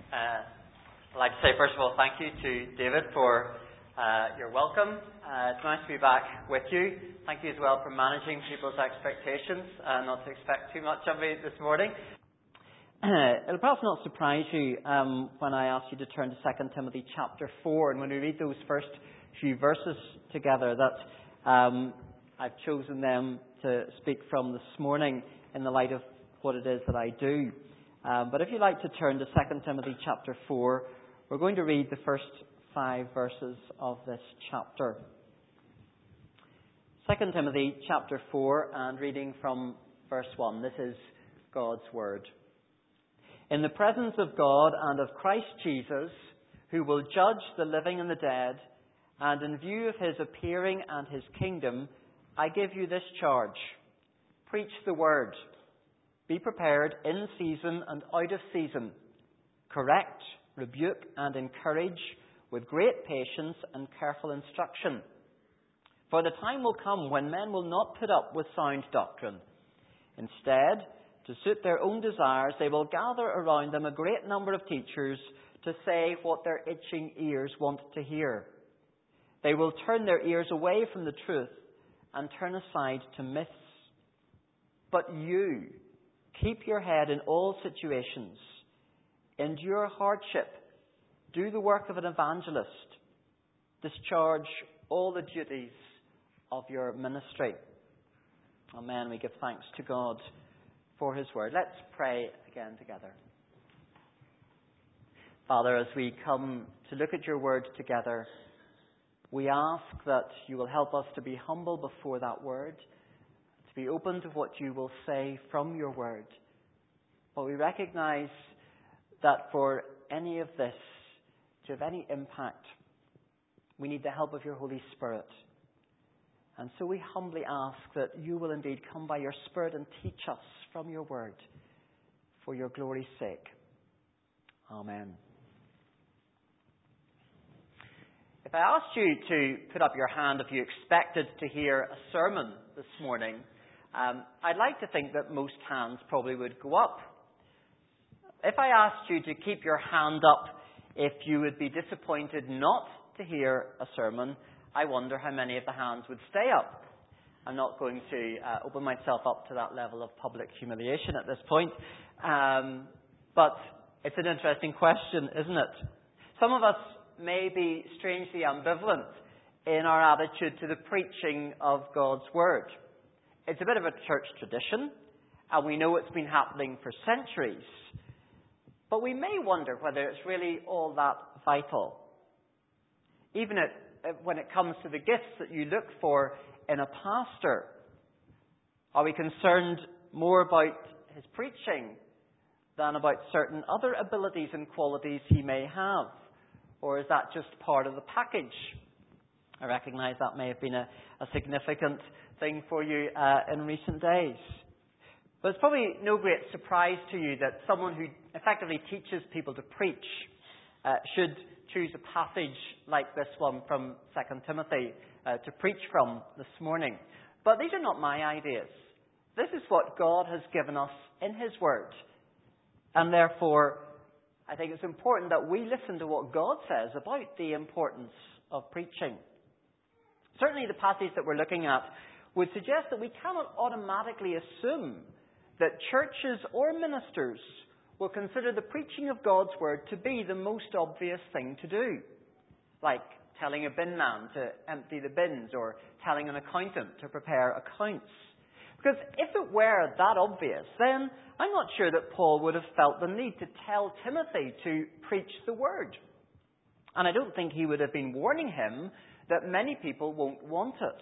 I'd like to say, first of all, thank you to David for your welcome. It's nice to be back with you. Thank you as well for managing people's expectations, not to expect too much of me this morning. It'll perhaps not surprise you when I ask you to turn to 2 Timothy chapter 4, and when we read those first few verses together, that I've chosen them to speak from this morning in the light of what it is that I do. But if you'd like to turn to 2 Timothy chapter 4, we're going to read the first 5 verses of this chapter. 2 Timothy chapter 4, and reading from verse 1. This is God's word. In the presence of God and of Christ Jesus, who will judge the living and the dead, and in view of his appearing and his kingdom, I give you this charge. Preach the word. Be prepared in season and out of season. Correct, rebuke, and encourage with great patience and careful instruction. For the time will come when men will not put up with sound doctrine. Instead, to suit their own desires, they will gather around them a great number of teachers to say what their itching ears want to hear. They will turn their ears away from the truth and turn aside to myths. But you, keep your head in all situations. Endure hardship. Do the work of an evangelist. Discharge all the duties of your ministry. Amen. We give thanks to God for his word. Let's pray again together. Father, as we come to look at your word together, we ask that you will help us to be humble before that word, to be open to what you will say from your word. But we recognize that for any of this to have any impact, we need the help of your Holy Spirit. And so we humbly ask that you will indeed come by your Spirit and teach us from your word for your glory's sake. Amen. If I asked you to put up your hand if you expected to hear a sermon this morning, I'd like to think that most hands probably would go up. If I asked you to keep your hand up if you would be disappointed not to hear a sermon, I wonder how many of the hands would stay up. I'm not going to open myself up to that level of public humiliation at this point. But it's an interesting question, isn't it? Some of us may be strangely ambivalent in our attitude to the preaching of God's word. It's a bit of a church tradition, and we know it's been happening for centuries. But we may wonder whether it's really all that vital. Even when it comes to the gifts that you look for in a pastor, are we concerned more about his preaching than about certain other abilities and qualities he may have? Or is that just part of the package? I recognize that may have been a significant thing for you in recent days. But it's probably no great surprise to you that someone who effectively teaches people to preach should choose a passage like this one from 2 Timothy to preach from this morning. But these are not my ideas. This is what God has given us in his word. And therefore, I think it's important that we listen to what God says about the importance of preaching. Certainly the passage that we're looking at would suggest that we cannot automatically assume that churches or ministers will consider the preaching of God's word to be the most obvious thing to do. Like telling a bin man to empty the bins or telling an accountant to prepare accounts. Because if it were that obvious, then I'm not sure that Paul would have felt the need to tell Timothy to preach the word. And I don't think he would have been warning him that many people won't want it.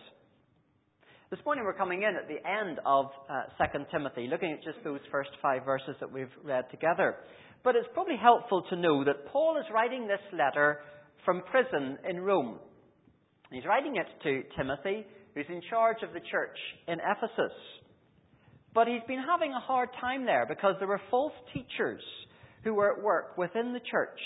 This morning we're coming in at the end of 2 Timothy, looking at just those first 5 verses that we've read together. But it's probably helpful to know that Paul is writing this letter from prison in Rome. He's writing it to Timothy, who's in charge of the church in Ephesus. But he's been having a hard time there because there were false teachers who were at work within the church.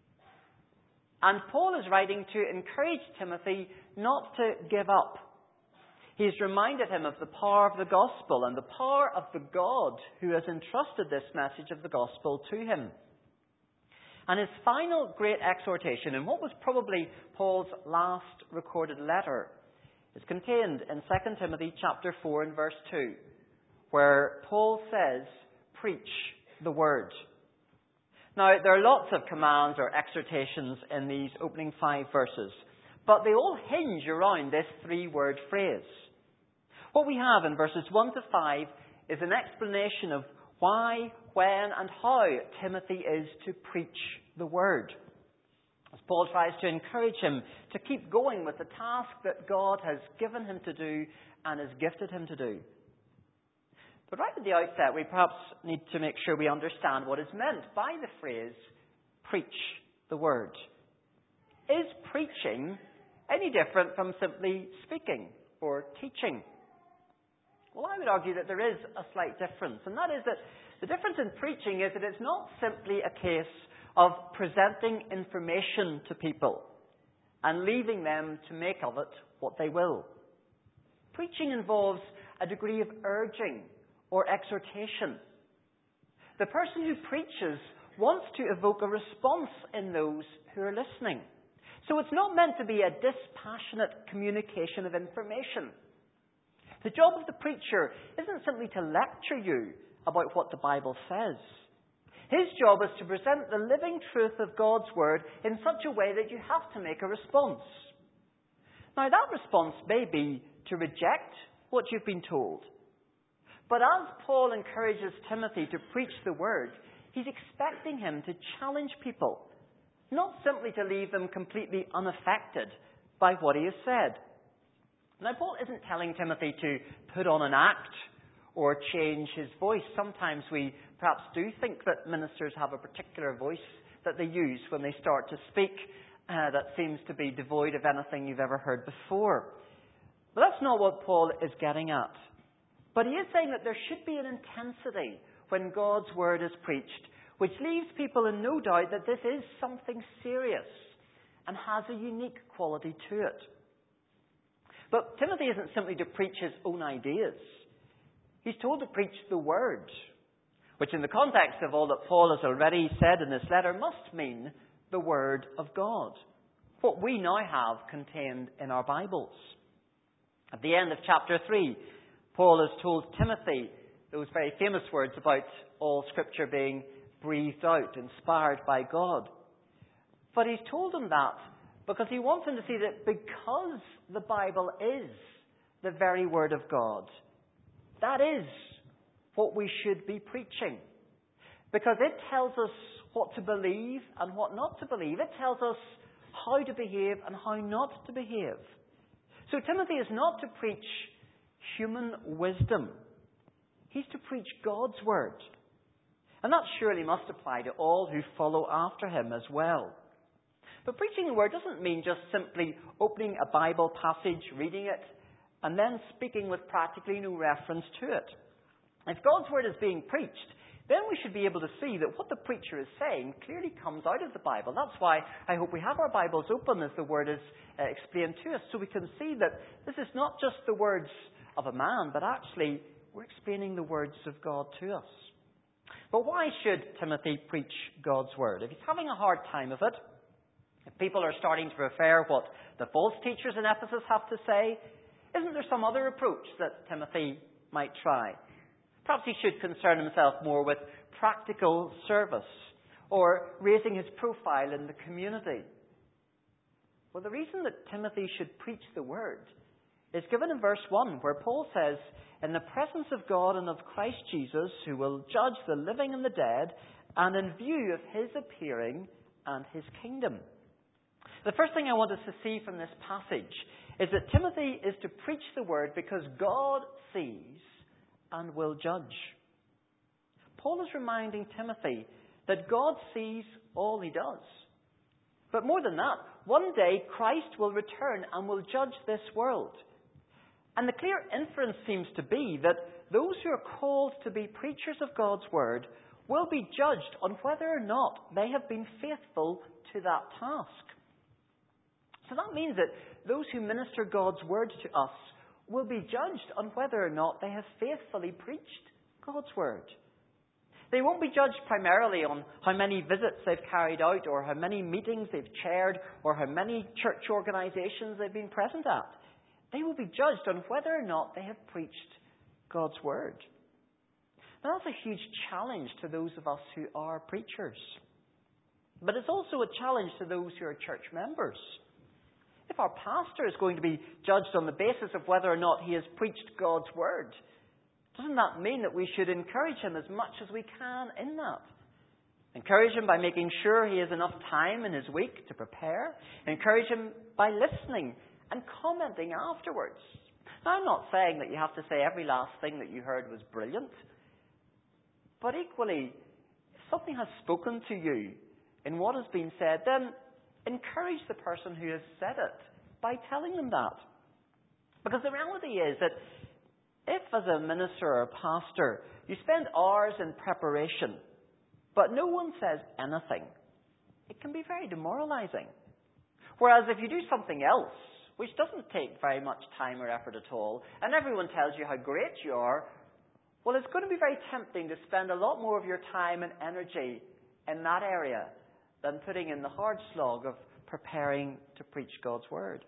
And Paul is writing to encourage Timothy not to give up. He's reminded him of the power of the gospel and the power of the God who has entrusted this message of the gospel to him. And his final great exhortation, in what was probably Paul's last recorded letter, is contained in 2 Timothy chapter 4 and verse 2, where Paul says, "Preach the word." Now, there are lots of commands or exhortations in these opening 5 verses, but they all hinge around this 3-word phrase. What we have in verses 1 to 5 is an explanation of why, when, and how Timothy is to preach the word, as Paul tries to encourage him to keep going with the task that God has given him to do and has gifted him to do. But right at the outset, we perhaps need to make sure we understand what is meant by the phrase, preach the word. Is preaching any different from simply speaking or teaching? Well, I would argue that there is a slight difference, and that is that the difference in preaching is that it's not simply a case of presenting information to people and leaving them to make of it what they will. Preaching involves a degree of urging or exhortation. The person who preaches wants to evoke a response in those who are listening. So it's not meant to be a dispassionate communication of information. The job of the preacher isn't simply to lecture you about what the Bible says. His job is to present the living truth of God's word in such a way that you have to make a response. Now, that response may be to reject what you've been told. But as Paul encourages Timothy to preach the word, he's expecting him to challenge people, not simply to leave them completely unaffected by what he has said. Now, Paul isn't telling Timothy to put on an act or change his voice. Sometimes we perhaps do think that ministers have a particular voice that they use when they start to speak that seems to be devoid of anything you've ever heard before. But that's not what Paul is getting at. But he is saying that there should be an intensity when God's word is preached, which leaves people in no doubt that this is something serious and has a unique quality to it. But Timothy isn't simply to preach his own ideas. He's told to preach the word, which in the context of all that Paul has already said in this letter must mean the word of God, what we now have contained in our Bibles. At the end of chapter 3, Paul has told Timothy those very famous words about all Scripture being breathed out, inspired by God. But he's told him that because he wants him to see that because the Bible is the very Word of God, that is what we should be preaching. Because it tells us what to believe and what not to believe. It tells us how to behave and how not to behave. So Timothy is not to preach human wisdom. He's to preach God's word. And that surely must apply to all who follow after him as well. But preaching the word doesn't mean just simply opening a Bible passage, reading it, and then speaking with practically no reference to it. If God's word is being preached, then we should be able to see that what the preacher is saying clearly comes out of the Bible. That's why I hope we have our Bibles open as the word is explained to us, so we can see that this is not just the words of a man, but actually we're explaining the words of God to us. But why should Timothy preach God's word? If he's having a hard time of it, if people are starting to prefer what the false teachers in Ephesus have to say, isn't there some other approach that Timothy might try? Perhaps he should concern himself more with practical service or raising his profile in the community. Well, the reason that Timothy should preach the word is given in verse 1, where Paul says, "In the presence of God and of Christ Jesus, who will judge the living and the dead, and in view of his appearing and his kingdom." The first thing I want us to see from this passage is that Timothy is to preach the word because God sees and will judge. Paul is reminding Timothy that God sees all he does. But more than that, one day Christ will return and will judge this world. And the clear inference seems to be that those who are called to be preachers of God's word will be judged on whether or not they have been faithful to that task. So that means that those who minister God's word to us will be judged on whether or not they have faithfully preached God's word. They won't be judged primarily on how many visits they've carried out, or how many meetings they've chaired, or how many church organisations they've been present at. They will be judged on whether or not they have preached God's Word. Now, that's a huge challenge to those of us who are preachers. But it's also a challenge to those who are church members. If our pastor is going to be judged on the basis of whether or not he has preached God's Word, doesn't that mean that we should encourage him as much as we can in that? Encourage him by making sure he has enough time in his week to prepare. Encourage him by listening and commenting afterwards. Now, I'm not saying that you have to say every last thing that you heard was brilliant. But equally, if something has spoken to you in what has been said, then encourage the person who has said it by telling them that. Because the reality is that if, as a minister or a pastor, you spend hours in preparation, but no one says anything, it can be very demoralizing. Whereas if you do something else, which doesn't take very much time or effort at all, and everyone tells you how great you are, well, it's going to be very tempting to spend a lot more of your time and energy in that area than putting in the hard slog of preparing to preach God's Word.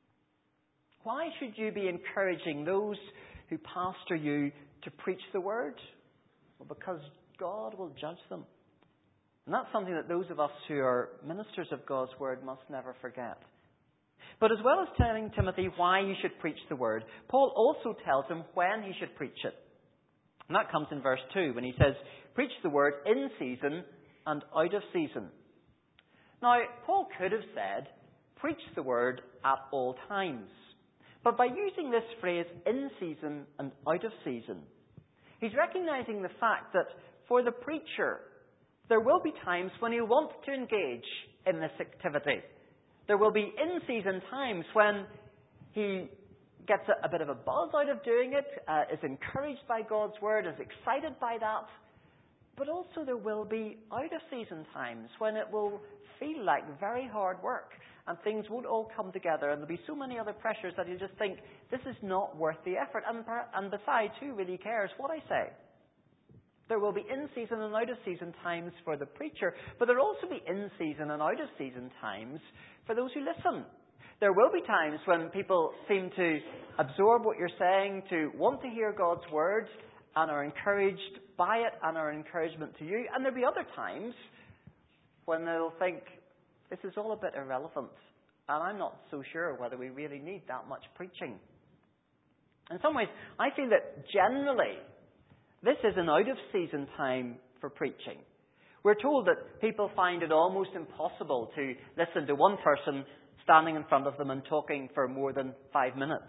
Why should you be encouraging those who pastor you to preach the Word? Well, because God will judge them. And that's something that those of us who are ministers of God's Word must never forget. But as well as telling Timothy why he should preach the Word, Paul also tells him when he should preach it. And that comes in verse 2 when he says, preach the Word in season and out of season. Now, Paul could have said, preach the Word at all times. But by using this phrase, in season and out of season, he's recognizing the fact that for the preacher, there will be times when he'll want to engage in this activity. There will be in-season times when he gets a bit of a buzz out of doing it, is encouraged by God's Word, is excited by that. But also there will be out-of-season times when it will feel like very hard work and things won't all come together and there'll be so many other pressures that you just think, this is not worth the effort. And besides, who really cares what I say? There will be in-season and out-of-season times for the preacher, but there will also be in-season and out-of-season times for those who listen. There will be times when people seem to absorb what you're saying, to want to hear God's Word, and are encouraged by it and are an encouragement to you. And there'll be other times when they'll think, this is all a bit irrelevant, and I'm not so sure whether we really need that much preaching. In some ways, I feel that generally, this is an out-of-season time for preaching. We're told that people find it almost impossible to listen to one person standing in front of them and talking for more than 5 minutes.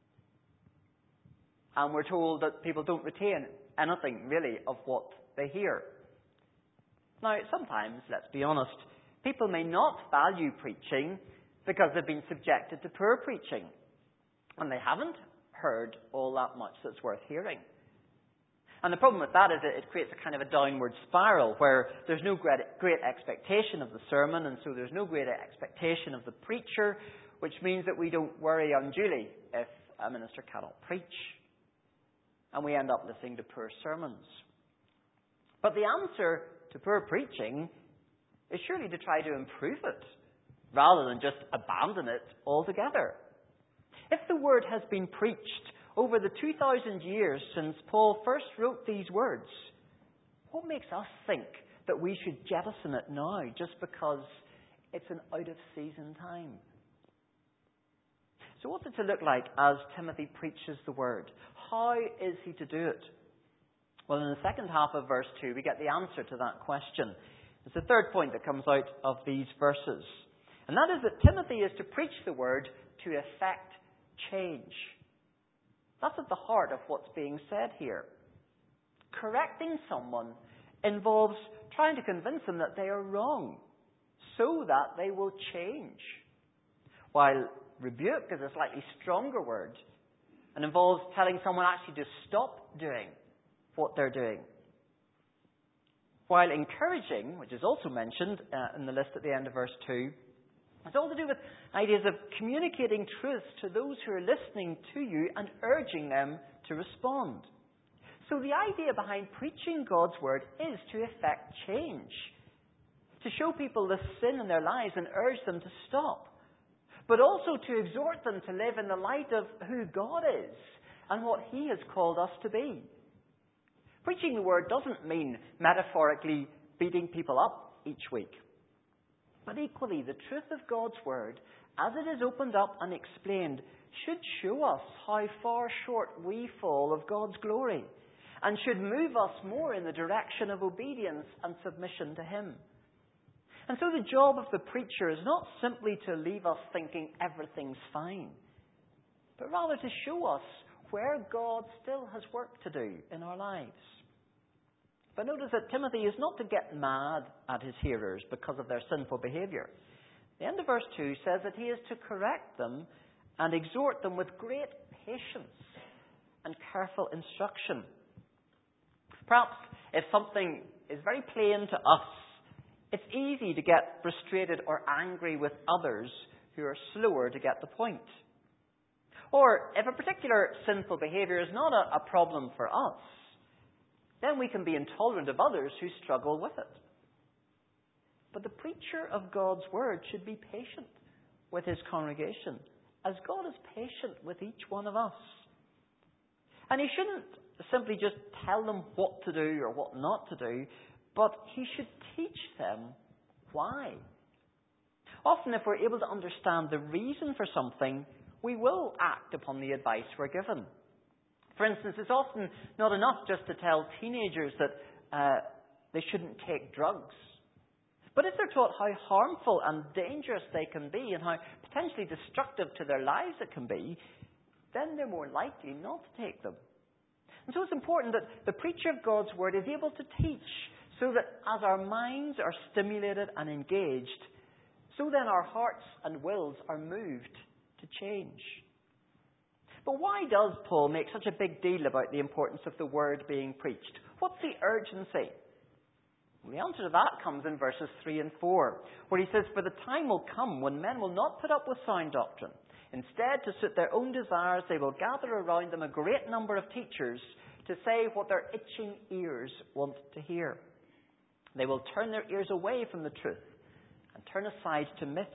And we're told that people don't retain anything, really, of what they hear. Now, sometimes, let's be honest, people may not value preaching because they've been subjected to poor preaching. And they haven't heard all that much that's worth hearing. And the problem with that is that it creates a kind of a downward spiral where there's no great expectation of the sermon, and so there's no great expectation of the preacher, which means that we don't worry unduly if a minister cannot preach. And we end up listening to poor sermons. But the answer to poor preaching is surely to try to improve it, rather than just abandon it altogether. If the Word has been preached over the 2,000 years since Paul first wrote these words, what makes us think that we should jettison it now just because it's an out-of-season time? So what's it to look like as Timothy preaches the Word? How is he to do it? Well, in the second half of verse 2, we get the answer to that question. It's the third point that comes out of these verses. And that is that Timothy is to preach the Word to effect change. That's at the heart of what's being said here. Correcting someone involves trying to convince them that they are wrong so that they will change. While rebuke is a slightly stronger word and involves telling someone actually to stop doing what they're doing. While encouraging, which is also mentioned in the list at the end of verse 2, it's all to do with ideas of communicating truth to those who are listening to you and urging them to respond. So the idea behind preaching God's Word is to effect change, to show people the sin in their lives and urge them to stop, but also to exhort them to live in the light of who God is and what He has called us to be. Preaching the Word doesn't mean metaphorically beating people up each week. But equally, the truth of God's Word, as it is opened up and explained, should show us how far short we fall of God's glory, and should move us more in the direction of obedience and submission to Him. And so the job of the preacher is not simply to leave us thinking everything's fine, but rather to show us where God still has work to do in our lives. But notice that Timothy is not to get mad at his hearers because of their sinful behaviour. The end of verse 2 says that he is to correct them and exhort them with great patience and careful instruction. Perhaps if something is very plain to us, it's easy to get frustrated or angry with others who are slower to get the point. Or if a particular sinful behaviour is not a problem for us, then we can be intolerant of others who struggle with it. But the preacher of God's Word should be patient with his congregation, as God is patient with each one of us. And he shouldn't simply just tell them what to do or what not to do, but he should teach them why. Often, if we're able to understand the reason for something, we will act upon the advice we're given. For instance, it's often not enough just to tell teenagers that they shouldn't take drugs. But if they're taught how harmful and dangerous they can be and how potentially destructive to their lives it can be, then they're more likely not to take them. And so it's important that the preacher of God's Word is able to teach so that as our minds are stimulated and engaged, so then our hearts and wills are moved to change. But why does Paul make such a big deal about the importance of the Word being preached? What's the urgency? Well, the answer to that comes in verses 3 and 4, where he says, "For the time will come when men will not put up with sound doctrine. Instead, to suit their own desires, they will gather around them a great number of teachers to say what their itching ears want to hear. They will turn their ears away from the truth and turn aside to myths."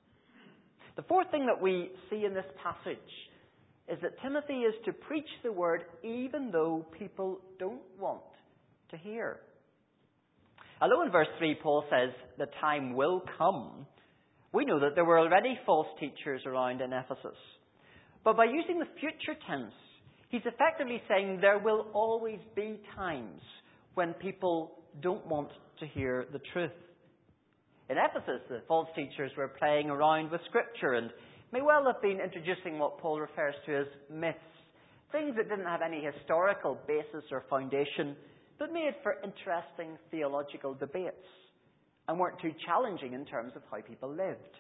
The fourth thing that we see in this passage is that Timothy is to preach the Word even though people don't want to hear. Although in verse 3 Paul says the time will come, we know that there were already false teachers around in Ephesus. But by using the future tense, he's effectively saying there will always be times when people don't want to hear the truth. In Ephesus, the false teachers were playing around with Scripture and may well have been introducing what Paul refers to as myths, things that didn't have any historical basis or foundation, but made for interesting theological debates and weren't too challenging in terms of how people lived.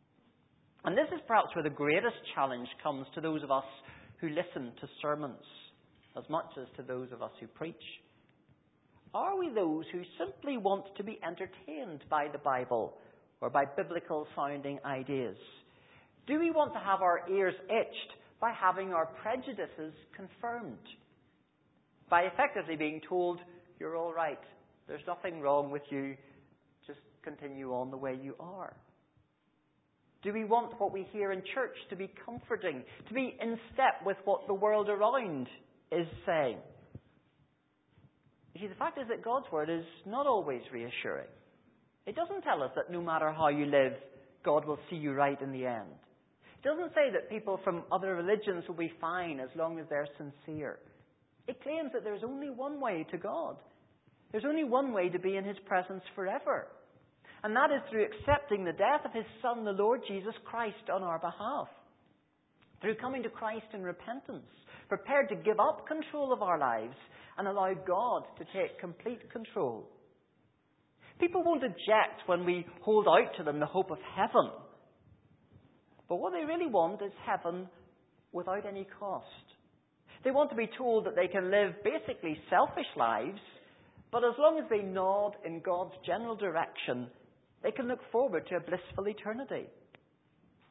And this is perhaps where the greatest challenge comes to those of us who listen to sermons, as much as to those of us who preach. Are we those who simply want to be entertained by the Bible or by biblical-sounding ideas? Do we want to have our ears itched by having our prejudices confirmed? By effectively being told, "You're all right, there's nothing wrong with you, just continue on the way you are"? Do we want what we hear in church to be comforting, to be in step with what the world around is saying? You see, the fact is that God's Word is not always reassuring. It doesn't tell us that no matter how you live, God will see you right in the end. It doesn't say that people from other religions will be fine as long as they're sincere. It claims that there's only one way to God. There's only one way to be in His presence forever. And that is through accepting the death of His Son, the Lord Jesus Christ, on our behalf. Through coming to Christ in repentance, prepared to give up control of our lives and allow God to take complete control. People won't object when we hold out to them the hope of heaven. But what they really want is heaven without any cost. They want to be told that they can live basically selfish lives, but as long as they nod in God's general direction, they can look forward to a blissful eternity.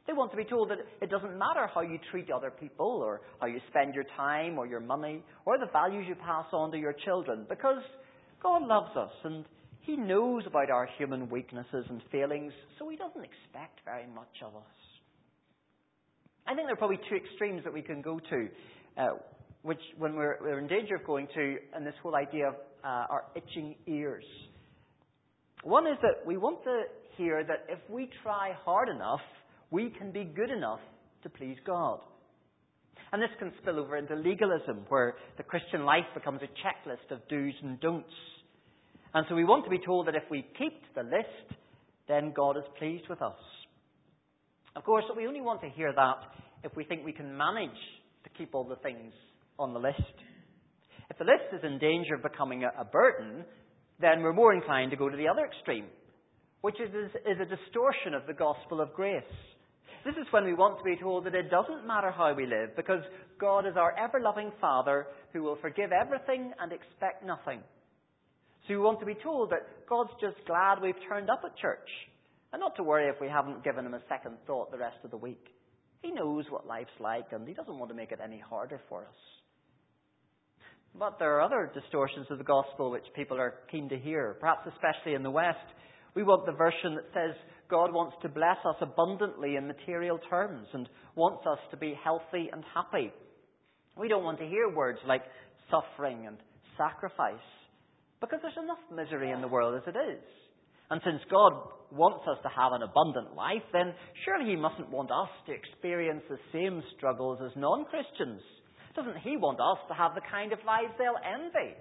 They want to be told that it doesn't matter how you treat other people or how you spend your time or your money or the values you pass on to your children, because God loves us and He knows about our human weaknesses and failings, so He doesn't expect very much of us. I think there are probably two extremes that we can go to, which when we're in danger of going to, and this whole idea of our itching ears. One is that we want to hear that if we try hard enough, we can be good enough to please God. And this can spill over into legalism, where the Christian life becomes a checklist of do's and don'ts. And so we want to be told that if we keep the list, then God is pleased with us. Of course, we only want to hear that if we think we can manage to keep all the things on the list. If the list is in danger of becoming a burden, then we're more inclined to go to the other extreme, which is a distortion of the gospel of grace. This is when we want to be told that it doesn't matter how we live, because God is our ever-loving Father who will forgive everything and expect nothing. So we want to be told that God's just glad we've turned up at church, and not to worry if we haven't given Him a second thought the rest of the week. He knows what life's like, and He doesn't want to make it any harder for us. But there are other distortions of the gospel which people are keen to hear, perhaps especially in the West. We want the version that says God wants to bless us abundantly in material terms and wants us to be healthy and happy. We don't want to hear words like suffering and sacrifice, because there's enough misery in the world as it is. And since God wants us to have an abundant life, then surely He mustn't want us to experience the same struggles as non-Christians. Doesn't He want us to have the kind of lives they'll envy?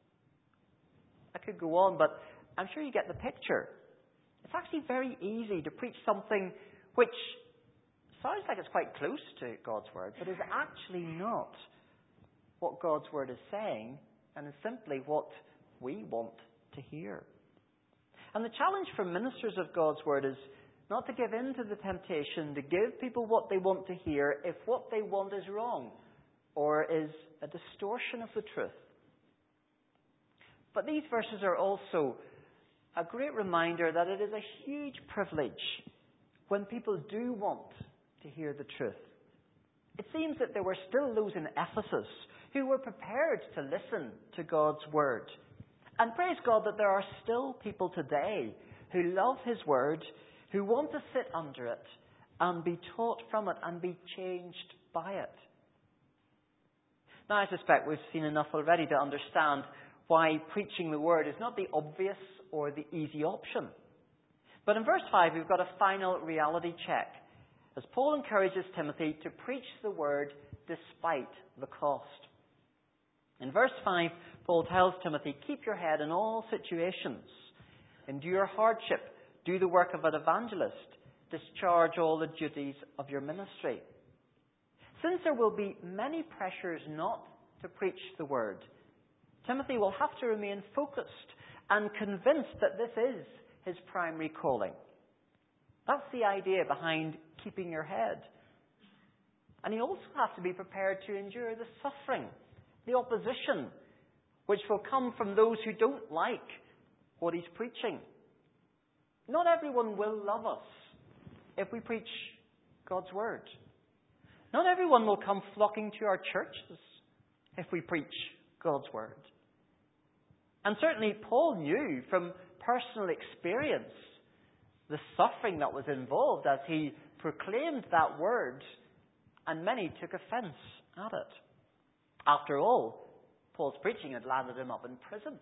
I could go on, but I'm sure you get the picture. It's actually very easy to preach something which sounds like it's quite close to God's Word, but is actually not what God's Word is saying, and is simply what we want to hear. And the challenge for ministers of God's Word is not to give in to the temptation to give people what they want to hear if what they want is wrong or is a distortion of the truth. But these verses are also a great reminder that it is a huge privilege when people do want to hear the truth. It seems that there were still those in Ephesus who were prepared to listen to God's Word. And praise God that there are still people today who love His Word, who want to sit under it and be taught from it and be changed by it. Now, I suspect we've seen enough already to understand why preaching the Word is not the obvious or the easy option. But in verse 5, we've got a final reality check, as Paul encourages Timothy to preach the Word despite the cost. In verse 5, Paul tells Timothy, keep your head in all situations, endure hardship, do the work of an evangelist, discharge all the duties of your ministry. Since there will be many pressures not to preach the Word, Timothy will have to remain focused and convinced that this is his primary calling. That's the idea behind keeping your head. And he also has to be prepared to endure the suffering, the opposition, which will come from those who don't like what he's preaching. Not everyone will love us if we preach God's Word. Not everyone will come flocking to our churches if we preach God's Word. And certainly Paul knew from personal experience the suffering that was involved as he proclaimed that Word, and many took offence at it. After all, Paul's preaching had landed him up in prison.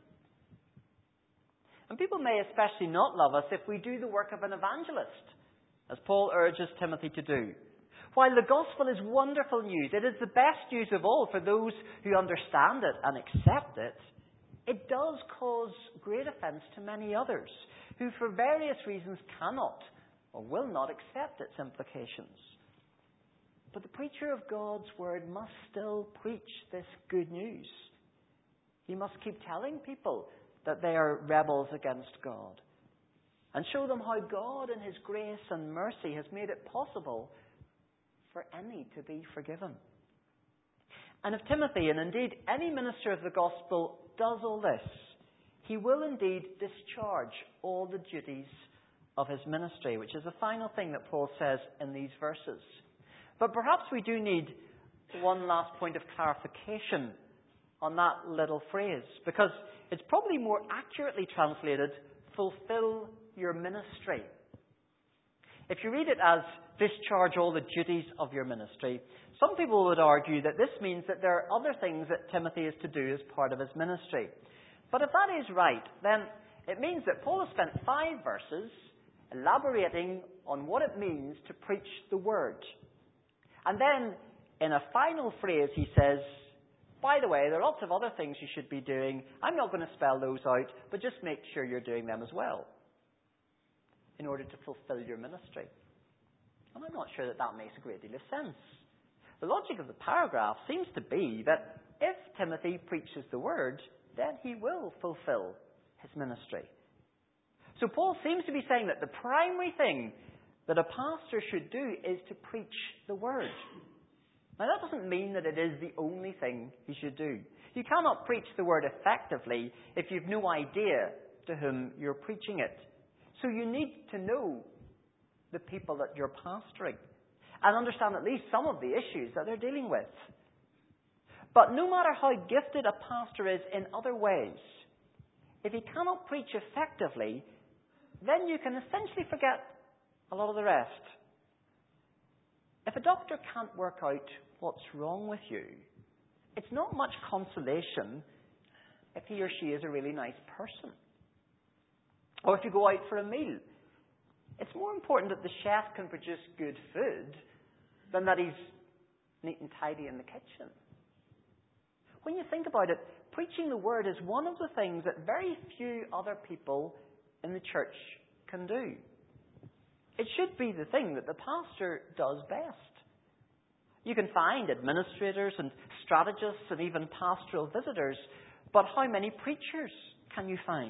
And people may especially not love us if we do the work of an evangelist, as Paul urges Timothy to do. While the gospel is wonderful news, it is the best news of all for those who understand it and accept it, it does cause great offence to many others who for various reasons cannot or will not accept its implications. But the preacher of God's Word must still preach this good news. He must keep telling people that they are rebels against God and show them how God in His grace and mercy has made it possible for any to be forgiven. And if Timothy, and indeed any minister of the gospel, does all this, he will indeed discharge all the duties of his ministry, which is the final thing that Paul says in these verses. But perhaps we do need one last point of clarification on that little phrase, because it's probably more accurately translated, fulfill your ministry. If you read it as discharge all the duties of your ministry, some people would argue that this means that there are other things that Timothy is to do as part of his ministry. But if that is right, then it means that Paul has spent 5 verses elaborating on what it means to preach the word. And then, in a final phrase, he says, by the way, there are lots of other things you should be doing. I'm not going to spell those out, but just make sure you're doing them as well in order to fulfill your ministry. And I'm not sure that that makes a great deal of sense. The logic of the paragraph seems to be that if Timothy preaches the word, then he will fulfill his ministry. So Paul seems to be saying that the primary thing that a pastor should do is to preach the word. Now, that doesn't mean that it is the only thing he should do. You cannot preach the word effectively if you've no idea to whom you're preaching it. So you need to know the people that you're pastoring and understand at least some of the issues that they're dealing with. But no matter how gifted a pastor is in other ways, if he cannot preach effectively, then you can essentially forget a lot of the rest. If a doctor can't work out what's wrong with you, it's not much consolation if he or she is a really nice person. Or if you go out for a meal, it's more important that the chef can produce good food than that he's neat and tidy in the kitchen. When you think about it, preaching the word is one of the things that very few other people in the church can do. It should be the thing that the pastor does best. You can find administrators and strategists and even pastoral visitors, but how many preachers can you find?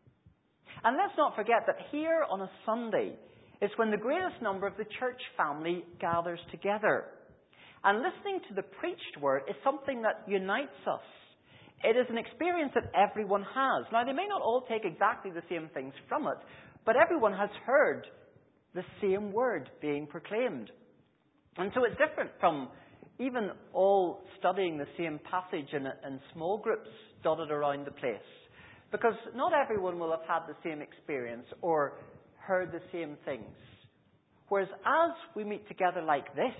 And let's not forget that here on a Sunday is when the greatest number of the church family gathers together. And listening to the preached word is something that unites us. It is an experience that everyone has. Now, they may not all take exactly the same things from it, but everyone has heard the same word being proclaimed. And so it's different from even all studying the same passage in small groups dotted around the place. Because not everyone will have had the same experience or heard the same things. Whereas as we meet together like this,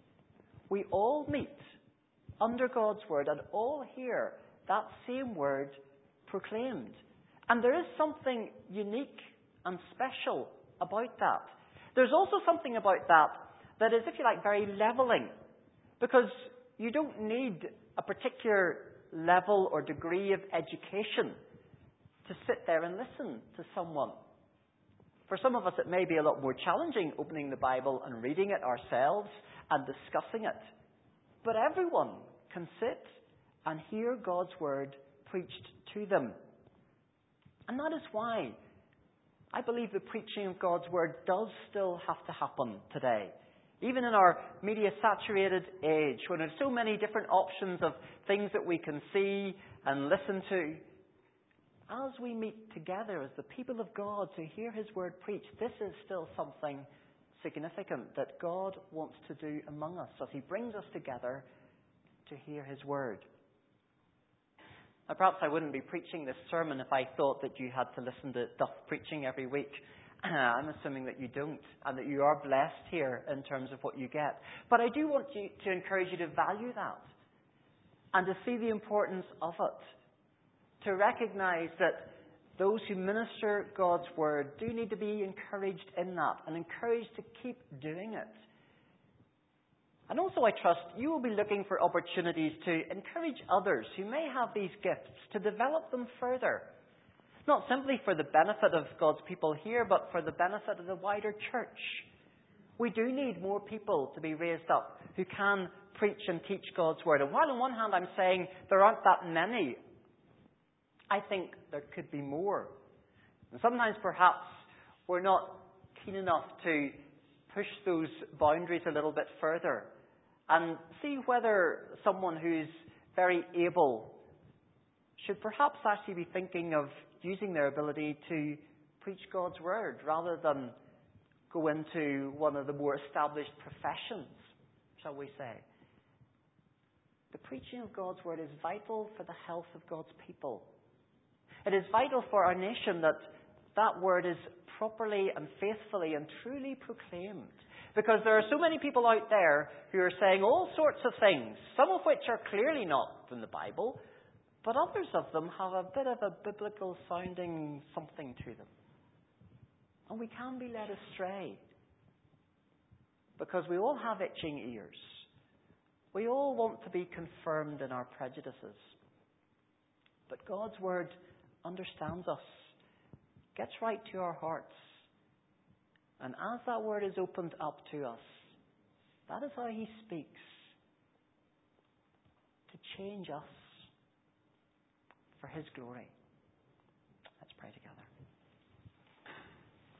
we all meet under God's word and all hear that same word proclaimed. And there is something unique and special about that. There's also something about that is, if you like, very leveling. Because you don't need a particular level or degree of education to sit there and listen to someone. For some of us, it may be a lot more challenging opening the Bible and reading it ourselves and discussing it. But everyone can sit and hear God's word preached to them. And that is why I believe the preaching of God's word does still have to happen today. Even in our media-saturated age, when there's so many different options of things that we can see and listen to, as we meet together as the people of God to hear his word preached, this is still something significant that God wants to do among us as he brings us together to hear his word. Now, perhaps I wouldn't be preaching this sermon if I thought that you had to listen to Duff preaching every week. I'm assuming that you don't, and that you are blessed here in terms of what you get. But I do want to encourage you to value that and to see the importance of it, to recognize that those who minister God's word do need to be encouraged in that and encouraged to keep doing it. And also, I trust you will be looking for opportunities to encourage others who may have these gifts to develop them further. Not simply for the benefit of God's people here, but for the benefit of the wider church. We do need more people to be raised up who can preach and teach God's word. And while on one hand I'm saying there aren't that many, I think there could be more. And sometimes perhaps we're not keen enough to push those boundaries a little bit further and see whether someone who's very able should perhaps actually be thinking of using their ability to preach God's Word rather than go into one of the more established professions, shall we say. The preaching of God's Word is vital for the health of God's people. It is vital for our nation that that Word is properly and faithfully and truly proclaimed. Because there are so many people out there who are saying all sorts of things, some of which are clearly not from the Bible, but others of them have a bit of a biblical sounding something to them. And we can be led astray. Because we all have itching ears. We all want to be confirmed in our prejudices. But God's Word understands us, gets right to our hearts. And as that Word is opened up to us, that is how He speaks. To change us for His glory. Let's pray together.